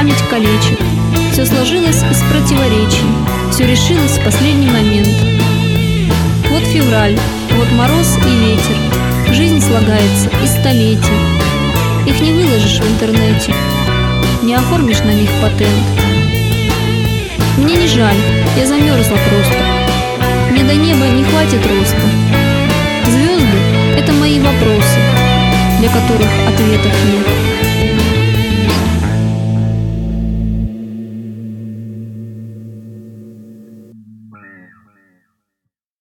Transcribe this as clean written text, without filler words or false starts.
память калечит. Все сложилось из противоречий, все решилось в последний момент. Вот февраль, вот мороз и ветер, жизнь слагается из столетий. Их не выложишь в интернете, не оформишь на них патент. Мне не жаль, я замерзла просто, мне до неба не хватит роста. Звезды — это мои вопросы, для которых ответов нет.